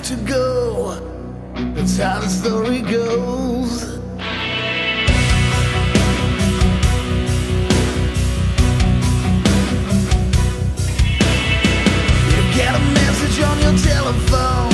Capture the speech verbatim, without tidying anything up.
to go. That's how the story goes. You get a message on your telephone.